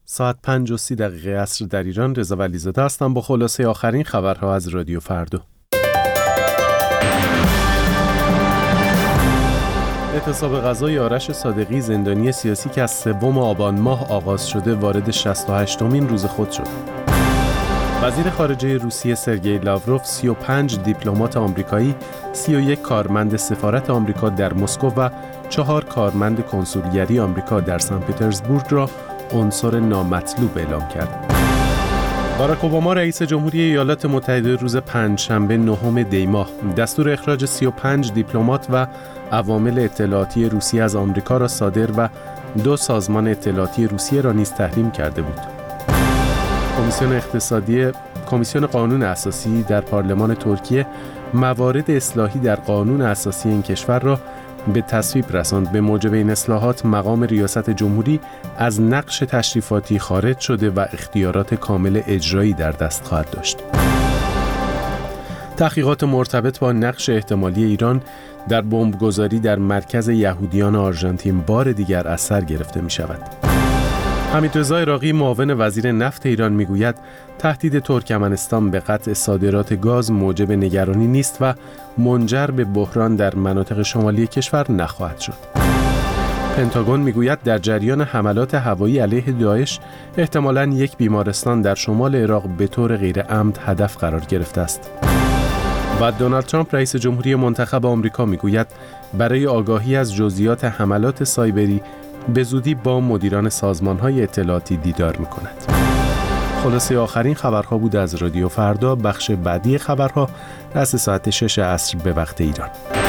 ساعت 5:30 عصر در ایران. رضا ولیزاده هستم با خلاصه آخرین خبرها از رادیو فردا. اعتصاب غذای آرش صادقی، زندانی سیاسی که از 3 آبان ماه آغاز شده، وارد 68مین روز خود شد. وزیر خارجه روسیه سرگئی لاوروف 35 دیپلمات آمریکایی، 31 کارمند سفارت آمریکا در مسکو و 4 کارمند کنسولگری آمریکا در سن پترزبورگ را عنصر نامطلوب اعلام کرد. باراک اوباما رئیس جمهوری ایالات متحده روز پنجشنبه 9 دی ماه دستور اخراج 35 دیپلمات و عوامل اطلاعاتی روسیه از آمریکا را صادر و 2 سازمان اطلاعاتی روسیه را نیز تحریم کرده بود. کمیسیون قانون اساسی در پارلمان ترکیه موارد اصلاحی در قانون اساسی این کشور را به تصویب رساند. به موجب این اصلاحات مقام ریاست جمهوری از نقش تشریفاتی خارج شده و اختیارات کامل اجرایی در دست خواهد داشت. تحقیقات مرتبط با نقش احتمالی ایران در بمبگذاری در مرکز یهودیان آرژانتین بار دیگر از سر گرفته می شود. حمیدرضا عراقی معاون وزیر نفت ایران میگوید تهدید ترکمنستان به قطع صادرات گاز موجب نگرانی نیست و منجر به بحران در مناطق شمالی کشور نخواهد شد. پنتاگون میگوید در جریان حملات هوایی علیه داعش احتمالاً یک بیمارستان در شمال عراق به طور غیر عمد هدف قرار گرفته است. و دونالد ترامپ رئیس جمهوری منتخب آمریکا میگوید برای آگاهی از جزئیات حملات سایبری به زودی با مدیران سازمان‌های اطلاعاتی دیدار می‌کند. خلاصه آخرین خبرها بود از رادیو فردا. بخش بعدی خبرها از ساعت 6 عصر به وقت ایران.